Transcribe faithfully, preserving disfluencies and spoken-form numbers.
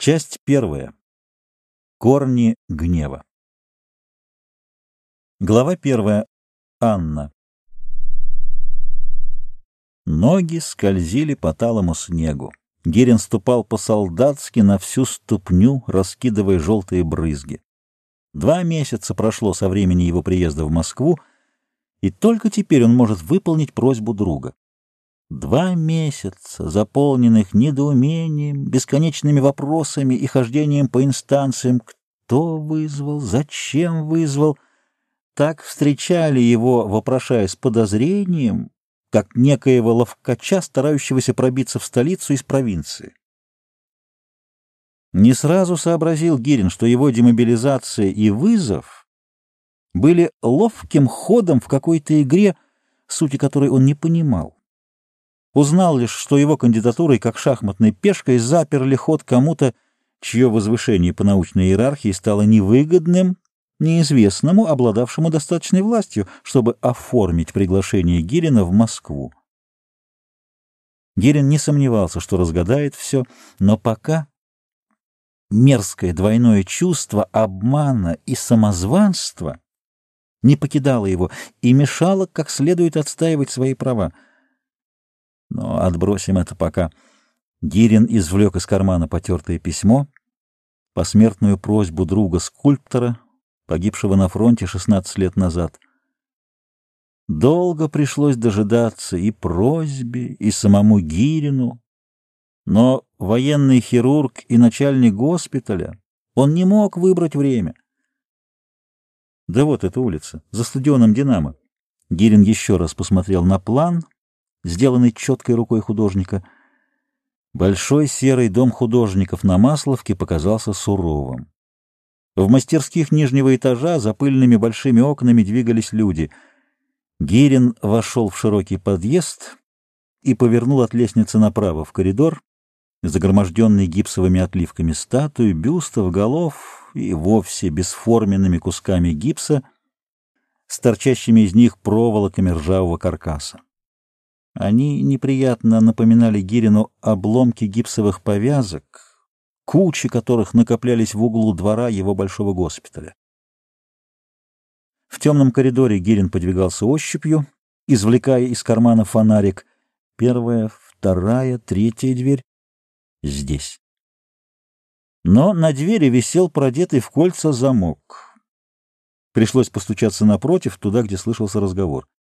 Часть первая. Корни гнева. Глава первая. Анна. Ноги скользили по талому снегу. Гирин ступал по-солдатски на всю ступню, раскидывая желтые брызги. Два месяца прошло со времени его приезда в Москву, и только теперь он может выполнить просьбу друга. Два месяца, заполненных недоумением, бесконечными вопросами и хождением по инстанциям. Кто вызвал? Зачем вызвал? Так встречали его, вопрошая с подозрением, как некоего ловкача, старающегося пробиться в столицу из провинции. Не сразу сообразил Гирин, что его демобилизация и вызов были ловким ходом в какой-то игре, сути которой он не понимал. Узнал лишь, что его кандидатурой, как шахматной пешкой, заперли ход кому-то, чье возвышение по научной иерархии стало невыгодным, неизвестному, обладавшему достаточной властью, чтобы оформить приглашение Гирина в Москву. Гирин не сомневался, что разгадает все, но пока мерзкое двойное чувство обмана и самозванства не покидало его и мешало как следует отстаивать свои права. Но отбросим это пока. Гирин извлек из кармана потертое письмо, посмертную просьбу друга-скульптора, погибшего на фронте шестнадцать лет назад. Долго пришлось дожидаться и просьбе, и самому Гирину, но военный хирург и начальник госпиталя, он не мог выбрать время. Да вот эта улица, за стадионом «Динамо». Гирин еще раз посмотрел на план, сделанный четкой рукой художника. Большой серый дом художников на Масловке показался суровым. В мастерских нижнего этажа за пыльными большими окнами двигались люди. Гирин вошел в широкий подъезд и повернул от лестницы направо в коридор, загроможденный гипсовыми отливками статуй, бюстов, голов и вовсе бесформенными кусками гипса с торчащими из них проволоками ржавого каркаса. Они неприятно напоминали Гирину обломки гипсовых повязок, кучи которых накоплялись в углу двора его большого госпиталя. В темном коридоре Гирин подвигался ощупью, извлекая из кармана фонарик. Первая, вторая, третья дверь. Здесь. Но на двери висел продетый в кольца замок. Пришлось постучаться напротив, туда, где слышался разговор.